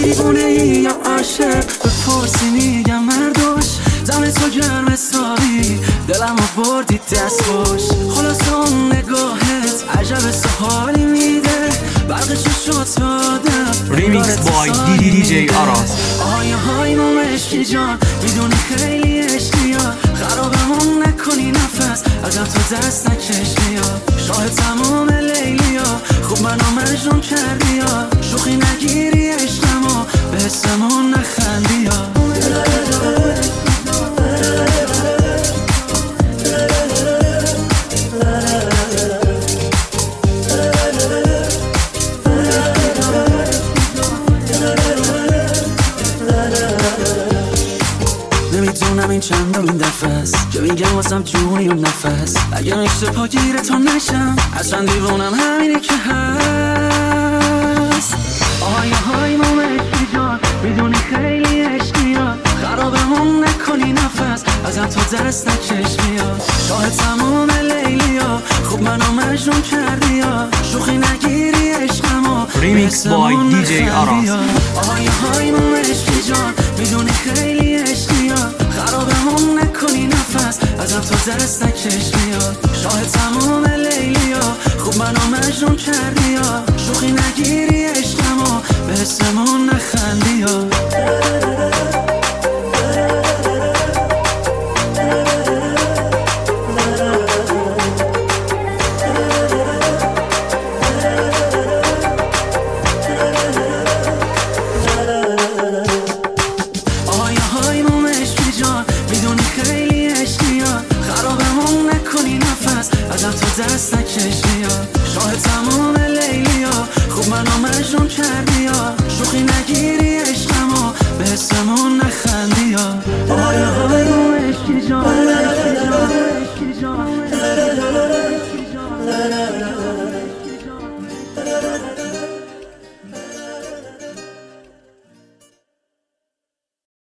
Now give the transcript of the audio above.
دیوونه ای یا عاشق بپرسی میگم مردوش دم تو گرم حسابی دلمو بردی دست خوش خلاص اون نگاهت عجب سحالی میده برق چشات آدم ریمیکس بای دی جی آراس آیا های مشکی جان میدونی خیلی عشقی ها خرابمون نکنی نفس ازم تو دست نکشمی ها شاه تمام لیلی ها خوب منو مجنون کردی ها شوخی نگیری عشقمو به حسمون نخندی ها نمیدونم این چندمین دفعه است که میگم واسم جونی اون نفس اگه میشه پا گیره تو نشم اصلا دیوونم همینه که هست آیا های مشکی جان میدونی خیلی عشقی ها خرابمون نکنی نفس ازم تو دست نکشمی ها شاه تمام لیلی ها خوب منو مجنون کردی ها شوخی نگیری عشقمو ریمیکس بای دی جی آراس آیا های مشکی جان میدونی خیلی عشقی ها خرابمون نکنی نفس ازم تو دست نکشمی ها شاه تمام لیلی ها خوب منو مجنون کردی ها شوخی نگیری عشقمو به حسمون نخندی ها